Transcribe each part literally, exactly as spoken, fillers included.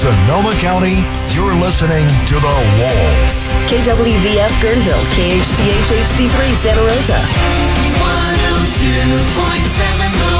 Sonoma County, you're listening to The Wolf. K W V F Guerneville, K H T H H D three Santa Rosa. one oh two point seven The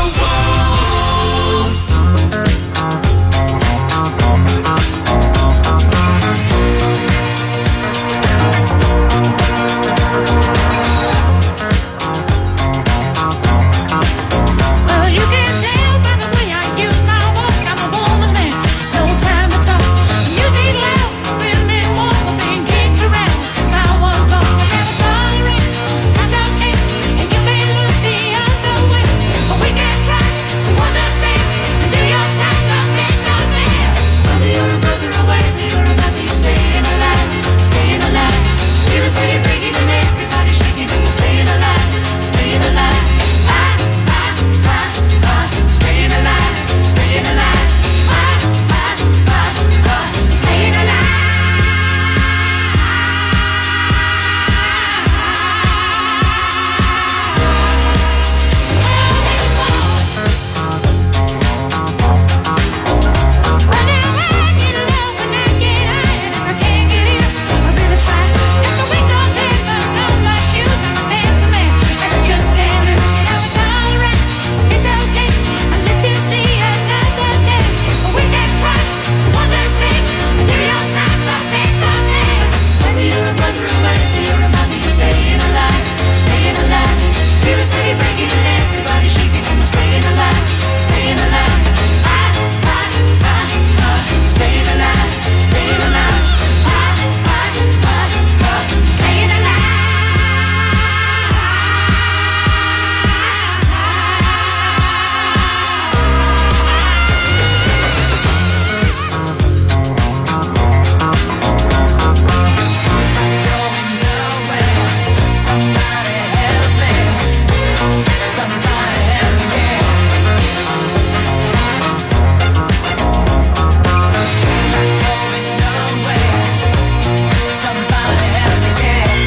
Well, you can tell by the way I use my walk, I'm a woman's man, no time to talk. Music loud, women walk, being kicked around since I was born. I never tolerate, that's okay, and you may look the other way, but we can try to understand the New York Times are big on man. Whether you're a brother or whether you're a mother, you're staying alive, staying alive. Feel the city breaking and everybody shaking, and you're staying alive, staying alive. Ah, ah, ah, ah, staying alive, staying alive. Ah, ah, ah, ah, staying alive. Well, now I get low when I get high, and if I can't get in, I really try. Got the wings of heaven on my shoes, I'm a dancing man, and I just can't lose. Now it's alright, it's okay, I live to see another day, but we can try to understand the New York Times are big on man. Whether you're a brother or whether you're a mother, you're staying alive, staying alive. Feel the city breaking and everybody shaking, and we're staying alive, staying alive. Ah, ah, ah, ah, staying alive, staying alive. Ah, ah, ah, ah, staying alive. Somebody help me, somebody help me, going nowhere. Somebody help me,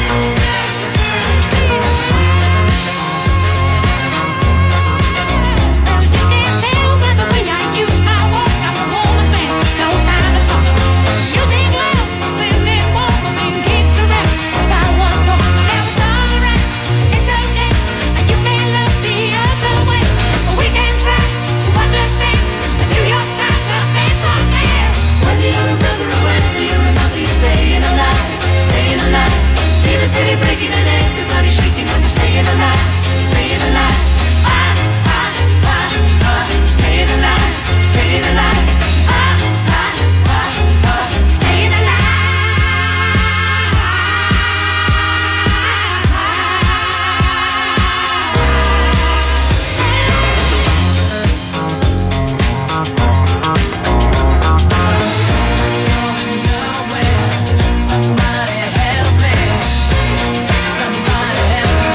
Well, you can tell by the way I use my walk, I'm a woman's man, no time to talk. Music loud, women walk, I'm being kicked around since I was born. Now it's alright, it's okay, and you may look the other way, but we can try to understand the New York Times are big on man. Whether you're a brother or whether you're a mother, you're staying alive, staying alive. Feel the city breaking and everybody shaking, and we're staying alive, staying alive. Ah, ah, ah, ah, staying alive, staying alive. Ah, ah, ah, ah, staying alive. Going nowhere. Somebody help me, somebody help me.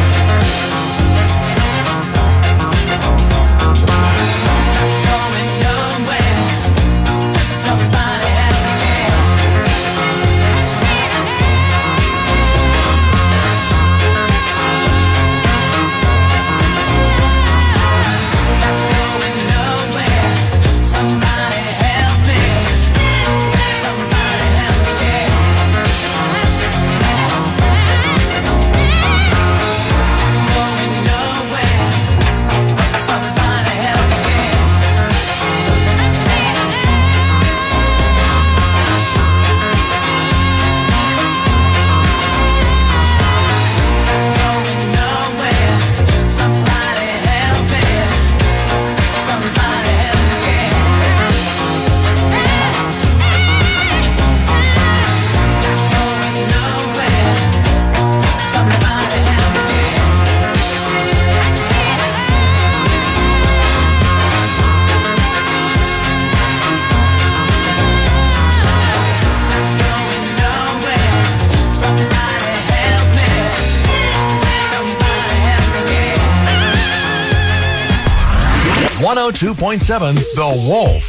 Going nowhere. Somebody help me. Staying alive. Going nowhere. Somebody help me. Somebody help me, yeah. Going nowhere. Somebody help me, yeah. I'm staying alive. Going nowhere. Somebody help me. Somebody help me, yeah. Going nowhere. Somebody help me, yeah. I'm staying alive. Going nowhere. Somebody help me. Somebody help me, yeah. one oh two point seven The Wolf.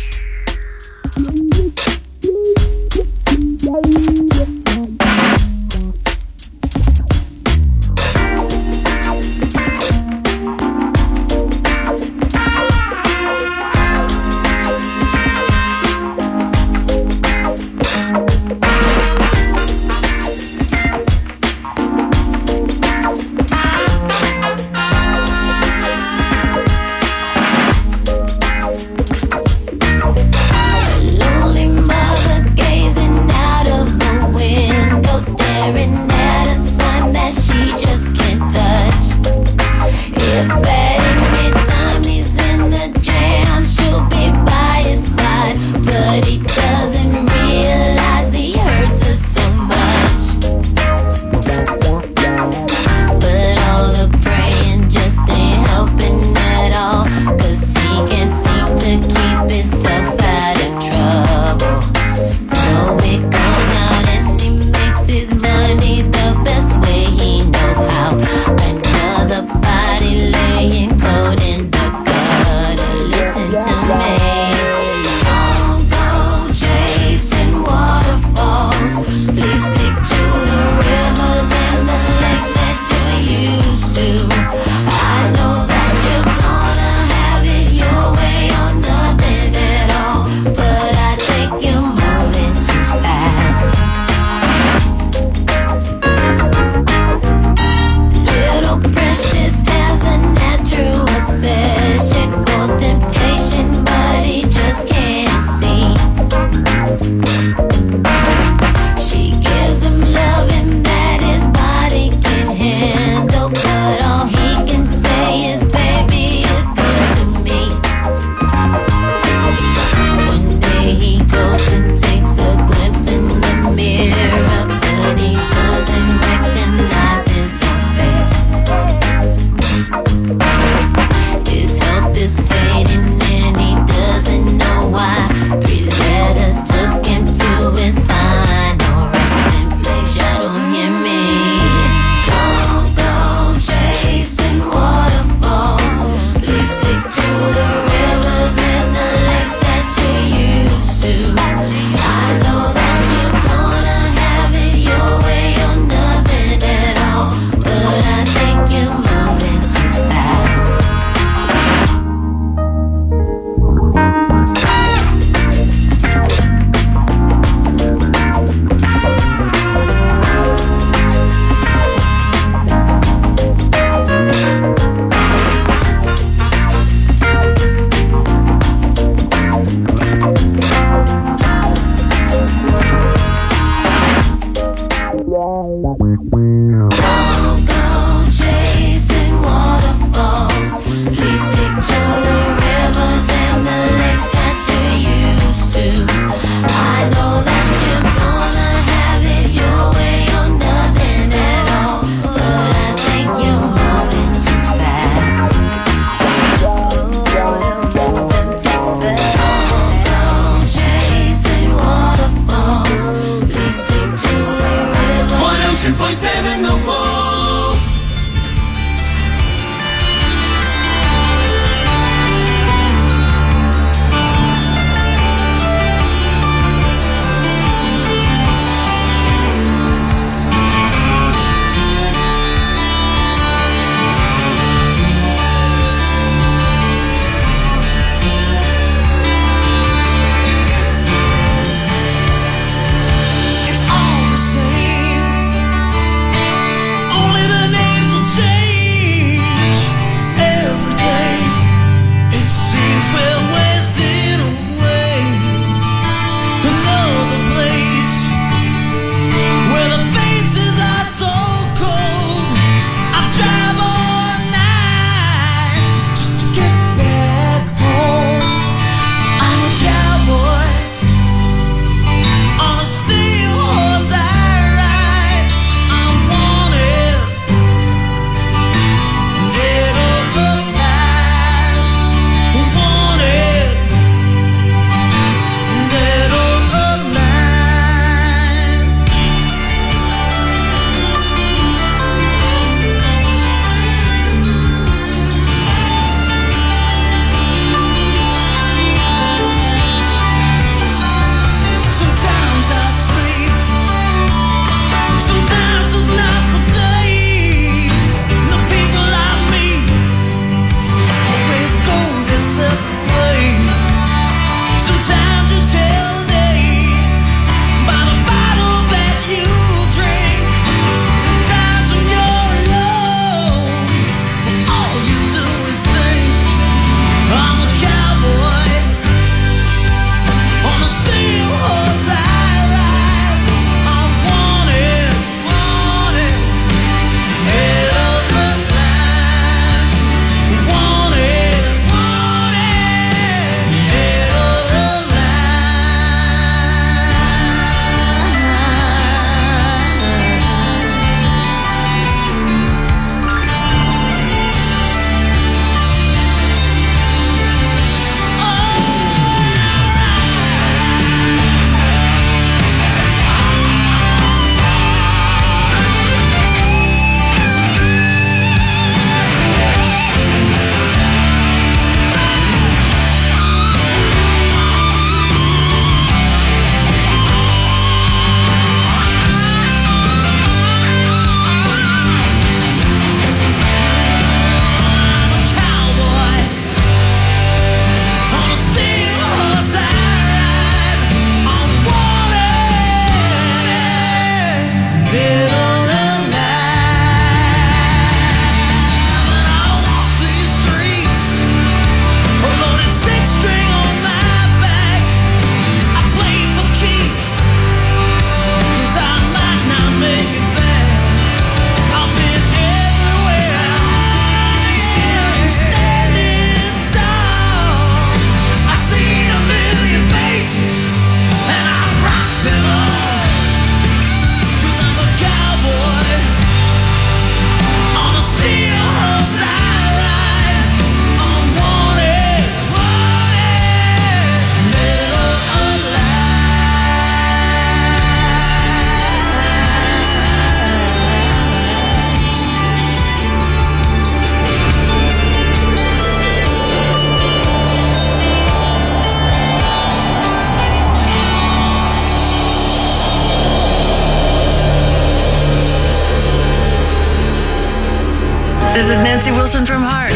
Listen from Heart.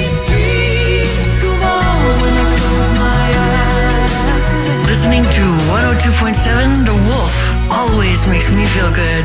Listening to one oh two point seven The Wolf always makes me feel good.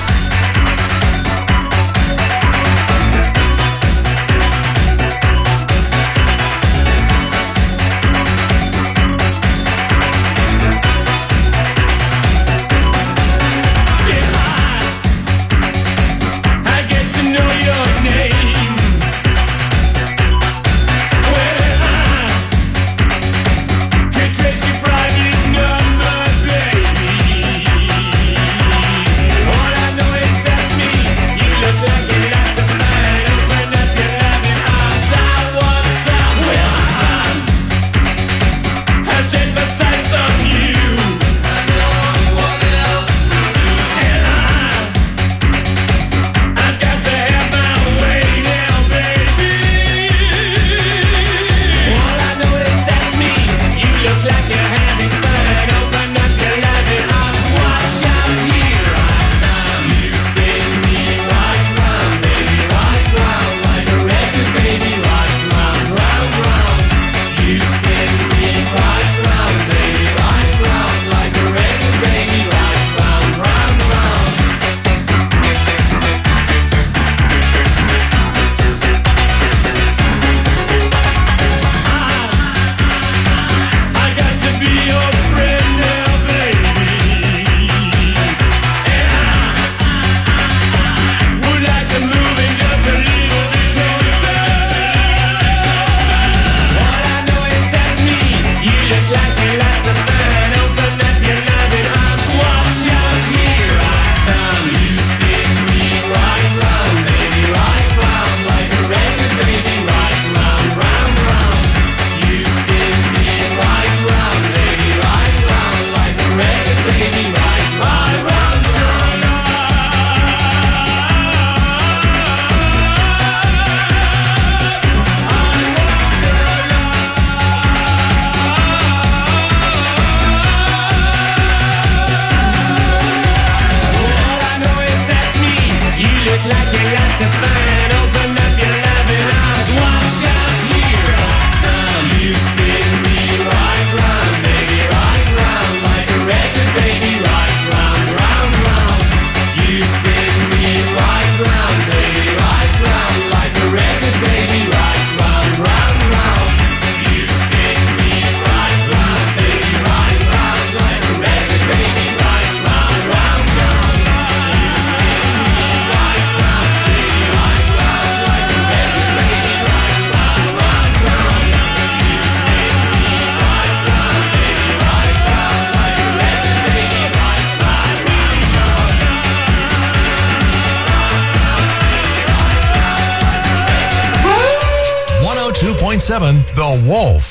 two point seven The Wolf.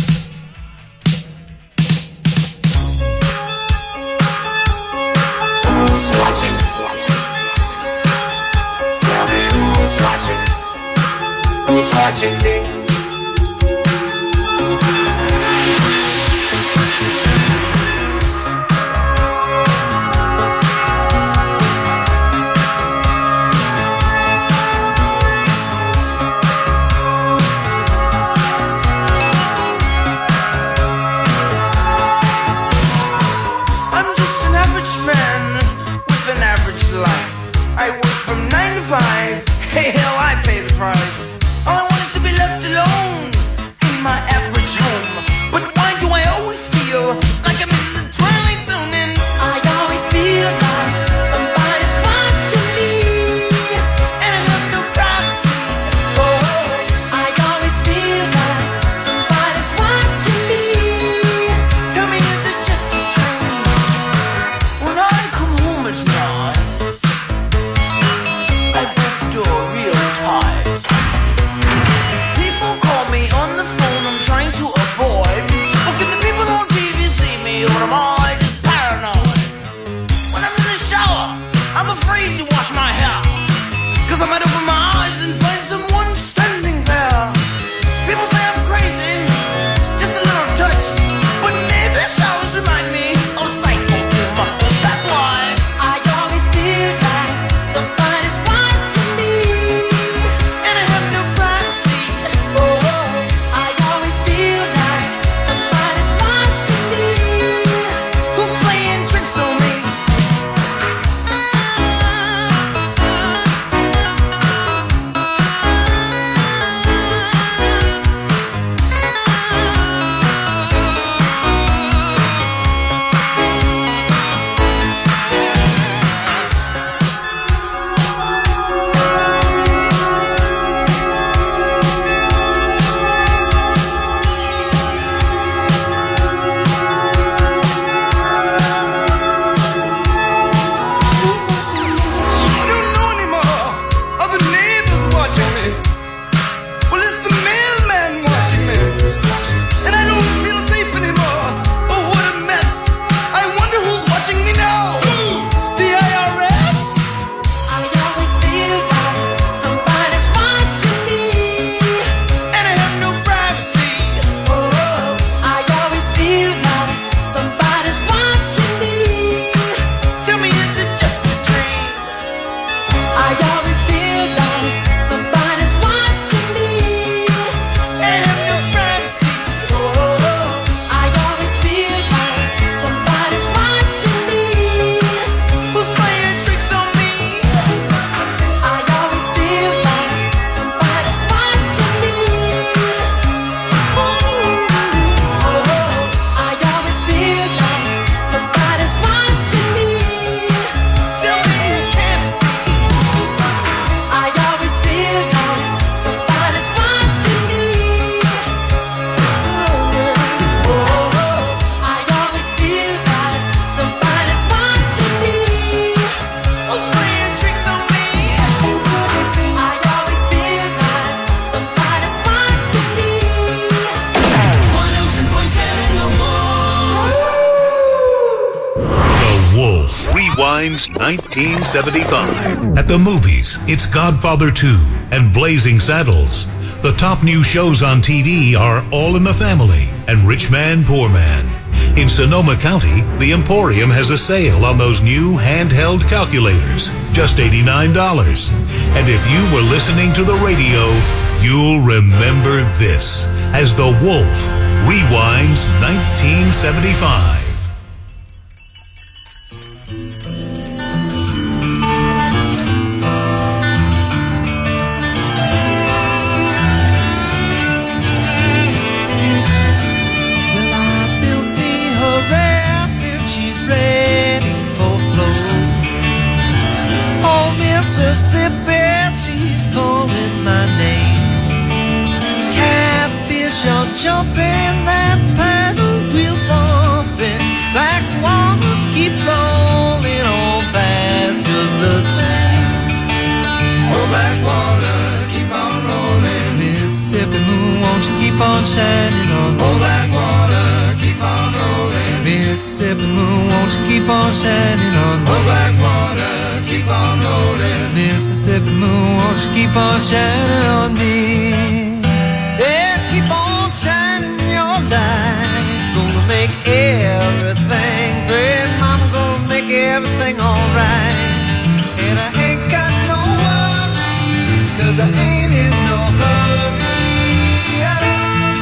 Who's watching me? I'm just an average man with an average life. I work from nine to five. Hey, hell, I pay the price. All I want is to be left alone. Rewind's nineteen seventy-five. At the movies, it's Godfather two and Blazing Saddles. The top new shows on T V are All in the Family and Rich Man, Poor Man. In Sonoma County, the Emporium has a sale on those new handheld calculators, just eighty-nine dollars. And if you were listening to the radio, you'll remember this as The Wolf rewinds nineteen seventy-five. Mississippi, she's calling my name. Catfish are jumping, that paddle wheel bumping. Black water keep rolling on fast, just the same. Oh, black water keep on rolling. Mississippi moon, won't you keep on shining on me? Oh, black water keep on rolling. Mississippi moon, won't you keep on shining on me? Oh, black water keep on rolling. Mississippi moon, won't you keep on shining on me? Yeah, keep on shining your light. Gonna make everything great. Mama gonna make everything alright. And I ain't got no worries, cause I ain't in no hurry at all.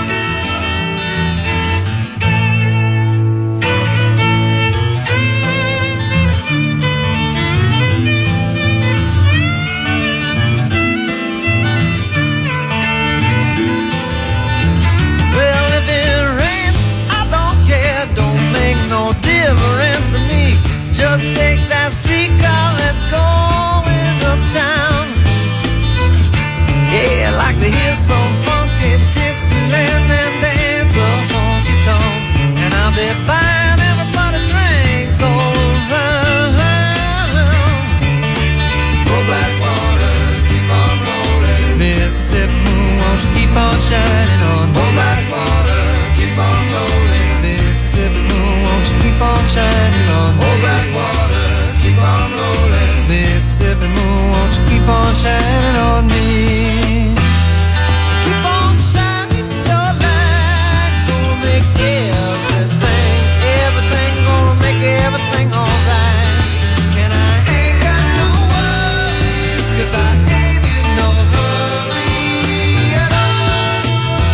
No difference to me. Just take that streetcar, let's go uptown. Yeah, I like to hear some funky Dixieland and dance a honky tonk. And I'll be buying everybody drinks all around. Oh, black water, keep on rolling. Mississippi moon, won't you keep on shining on me? Oh, black water, keep on rolling. Mississippi moon, won't you keep on shining on me? Oh, black water, keep on rolling. Mississippi moon, won't you keep on shining on me? Keep on shining your light. Gonna make everything, everything, gonna make everything alright. And I ain't got no worries, cause I ain't in no hurry at all.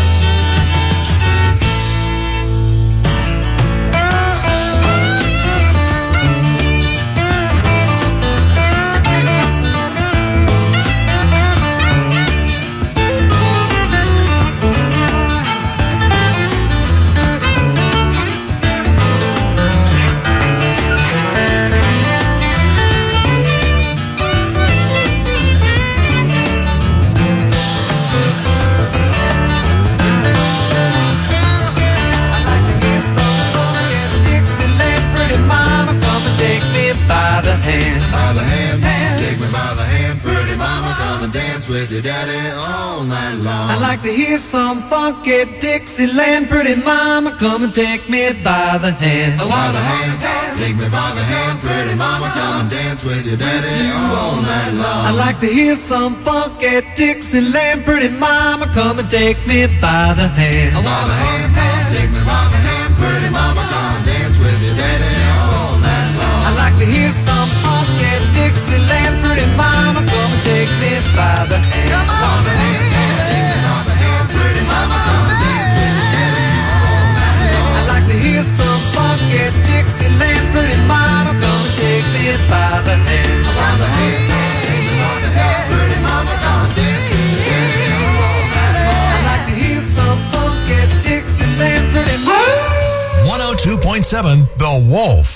With your daddy all night long. I'd like to hear some funky Dixieland. Pretty mama, come and take me by the hand. By the hand, take me by the hand. Pretty mama, come and dance with your daddy all night long. I'd like to hear some funky Dixieland. Pretty mama, come and take me by the hand. By the hand, take me by the hand. Pretty mama, come and dance with your daddy all night long. I'd like to hear some funky Dixieland. Pretty mama, come and take me by the hand. Come on, baby. Take me by the hand. Pretty mama, come and dance with your daddy all night long. I'd like to hear some funky Dixieland. Pretty mama, come and take me by the hand. By the hand. Take me by the hand. Pretty mama, come and dance with your daddy all night long. I'd like to hear some funky Dixieland. Pretty mama. one oh two point seven The Wolf.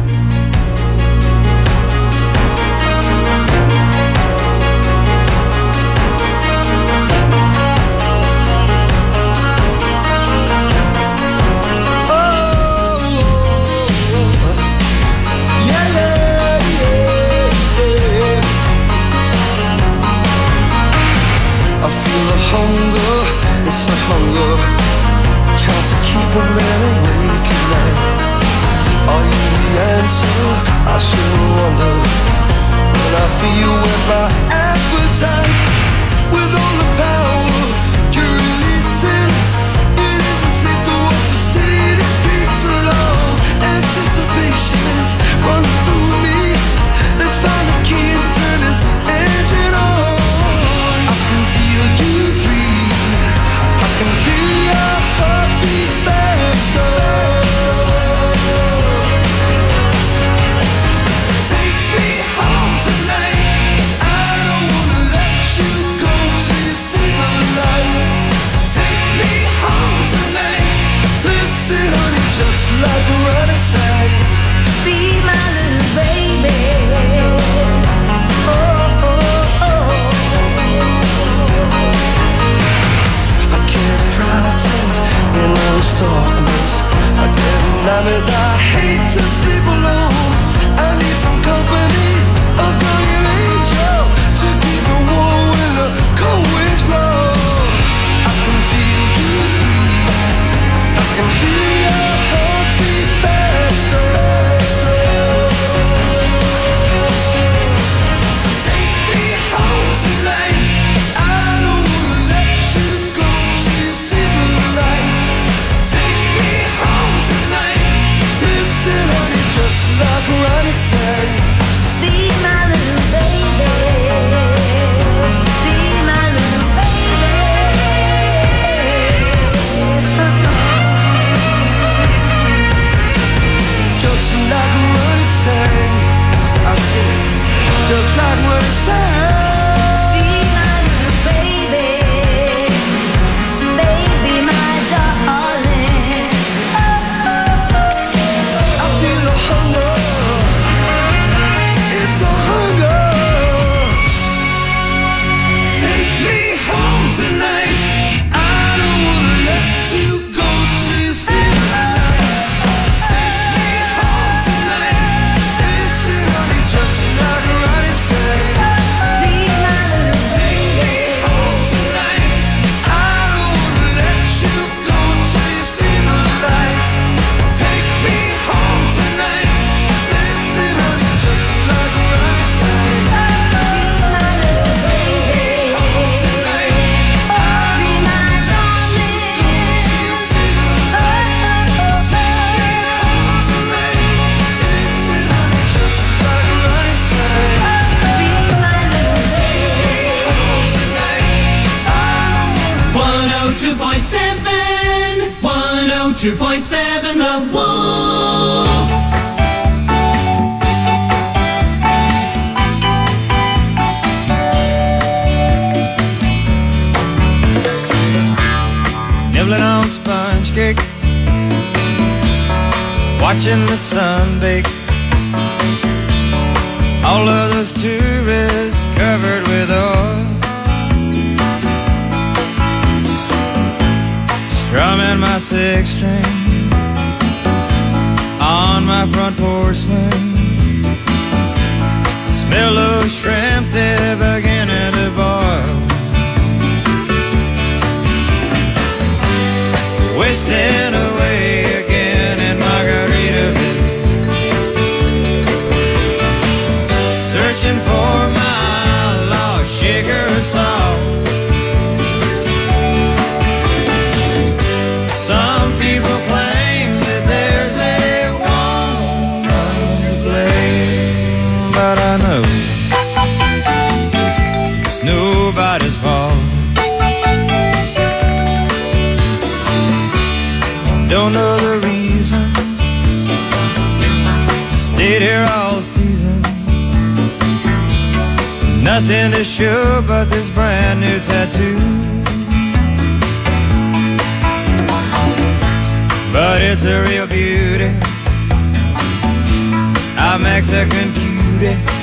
Hunger, it's a hunger, tries to keep a man awake at night. Are you the answer? I shouldn't wonder when I feel with my appetite, with all the power you're releasing. It isn't safe to walk the city streets alone. Anticipation is running through me. Let's find the key and turn this engine on. I can feel you breathe. I can feel your heartbeat faster. Take me home tonight. I don't wanna let you go till you see the light. Take me home tonight. Listen, honey, just like a running side. Be my little baby. Oh, oh, oh. I can't fry tears in those darkness. I get nightmares. I hate to sleep alone. I need some company, a guardian angel to keep me warm when the cold winds blow. I can feel you breathe. I can feel your heartbeat faster. Take me home tonight. I don't wanna let you go till you see the light. Take me home tonight. Listen, honey, just like Ronnie said. Be my little baby. Be my little baby. Just like Ronnie said. I said, just like what he said. Be my little baby. Baby, my darling. I feel a hunger. It's a hunger. Take me home tonight. I don't wanna let you go till you see the light. Take me home tonight. Listen, honey, just like Ronnie said. Be my little Take me home tonight. I don't wanna let you go till you see the light. Take me home tonight. Listen, honey, just like Ronnie said. Take me home tonight. I don't wanna let you go till you see the light. Take me home tonight. Listen, honey, just like Ronnie said. one oh two point seven, one oh two point seven, The Wolf. Nibbling on sponge cake, watching the sun bake. All of those tourists covered with oil, strumming my six string on my front porch swing. Smell those shrimp, they're beginning to boil. Wasting away again in Margaritaville, searching for my lost sugar salt. Some people claim that there's a woman to blame, but I know it's nobody's fault. Don't know the reason, stayed here all season. Nothing to show but this brand new tattoo. But it's a real beauty, a Mexican cutie.